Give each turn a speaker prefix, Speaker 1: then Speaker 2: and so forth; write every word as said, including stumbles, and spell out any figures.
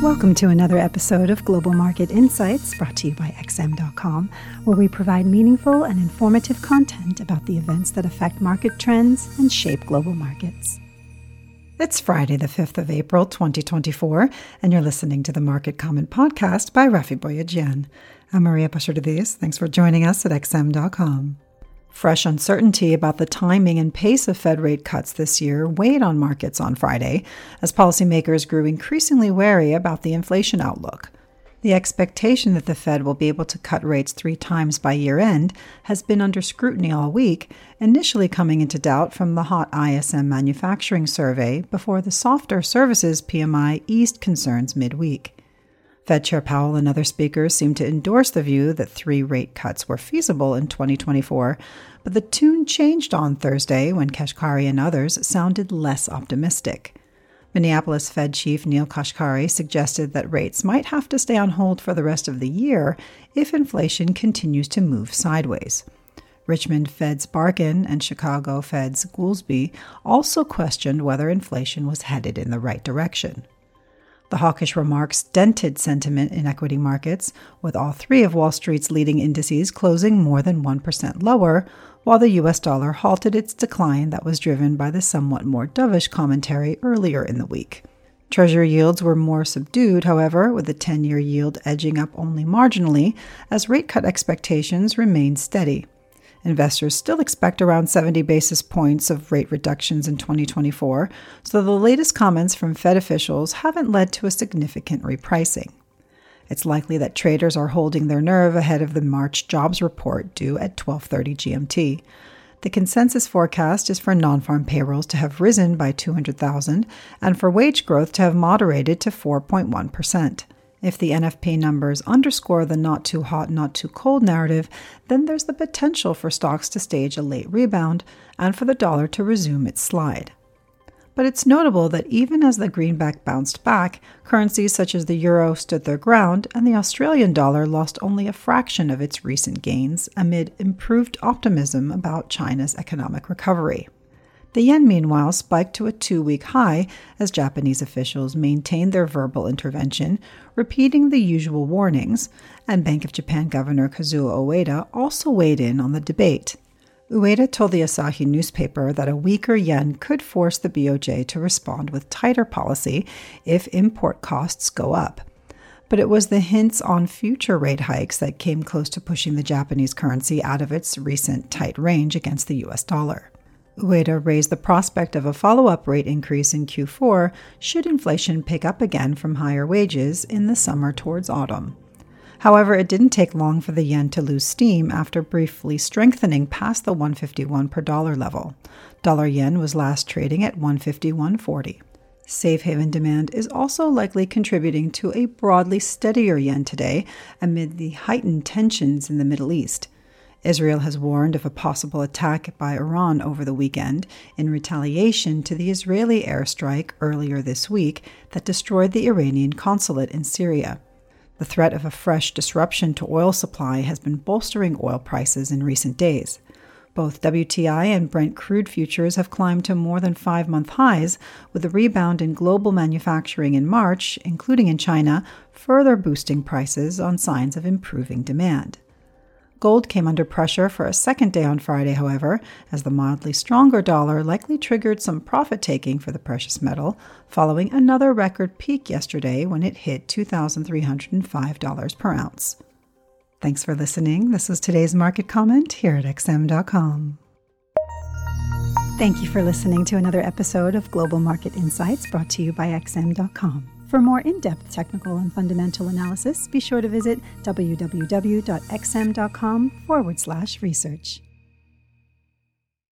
Speaker 1: Welcome to another episode of Global Market Insights, brought to you by X M dot com, where we provide meaningful and informative content about the events that affect market trends and shape global markets. It's Friday, the fifth of April, twenty twenty-four, and you're listening to the Market Comment Podcast by Rafi Boyadjian. I'm Maria Pachardis. Thanks for joining us at X M dot com. Fresh uncertainty about the timing and pace of Fed rate cuts this year weighed on markets on Friday as policymakers grew increasingly wary about the inflation outlook. The expectation that the Fed will be able to cut rates three times by year-end has been under scrutiny all week, initially coming into doubt from the hot I S M manufacturing survey before the softer services P M I eased concerns midweek. Fed Chair Powell and other speakers seemed to endorse the view that three rate cuts were feasible in twenty twenty-four, but the tune changed on Thursday when Kashkari and others sounded less optimistic. Minneapolis Fed Chief Neel Kashkari suggested that rates might have to stay on hold for the rest of the year if inflation continues to move sideways. Richmond Fed's Barkin and Chicago Fed's Goolsbee also questioned whether inflation was headed in the right direction. The hawkish remarks dented sentiment in equity markets, with all three of Wall Street's leading indices closing more than one percent lower, while the U S dollar halted its decline that was driven by the somewhat more dovish commentary earlier in the week. Treasury yields were more subdued, however, with the ten-year yield edging up only marginally as rate cut expectations remained steady. Investors still expect around seventy basis points of rate reductions in twenty twenty-four, so the latest comments from Fed officials haven't led to a significant repricing. It's likely that traders are holding their nerve ahead of the March jobs report due at twelve thirty G M T. The consensus forecast is for non-farm payrolls to have risen by two hundred thousand and for wage growth to have moderated to four point one percent. If the N F P numbers underscore the not too hot, not too cold narrative, then there's the potential for stocks to stage a late rebound and for the dollar to resume its slide. But it's notable that even as the greenback bounced back, currencies such as the euro stood their ground and the Australian dollar lost only a fraction of its recent gains amid improved optimism about China's economic recovery. The yen, meanwhile, spiked to a two-week high as Japanese officials maintained their verbal intervention, repeating the usual warnings, and Bank of Japan Governor Kazuo Ueda also weighed in on the debate. Ueda told the Asahi newspaper that a weaker yen could force the B O J to respond with tighter policy if import costs go up. But it was the hints on future rate hikes that came close to pushing the Japanese currency out of its recent tight range against the U S dollar. Ueda raised the prospect of a follow-up rate increase in Q four should inflation pick up again from higher wages in the summer towards autumn. However, it didn't take long for the yen to lose steam after briefly strengthening past the one fifty-one per dollar level. Dollar yen was last trading at one fifty-one forty. Safe haven demand is also likely contributing to a broadly steadier yen today amid the heightened tensions in the Middle East. Israel has warned of a possible attack by Iran over the weekend in retaliation to the Israeli airstrike earlier this week that destroyed the Iranian consulate in Syria. The threat of a fresh disruption to oil supply has been bolstering oil prices in recent days. Both W T I and Brent crude futures have climbed to more than five-month highs, with a rebound in global manufacturing in March, including in China, further boosting prices on signs of improving demand. Gold came under pressure for a second day on Friday, however, as the mildly stronger dollar likely triggered some profit-taking for the precious metal, following another record peak yesterday when it hit two thousand three hundred five dollars per ounce. Thanks for listening. This was today's market comment here at X M dot com. Thank you for listening to another episode of Global Market Insights brought to you by X M dot com. For more in-depth technical and fundamental analysis, be sure to visit www.xm.com forward slash research.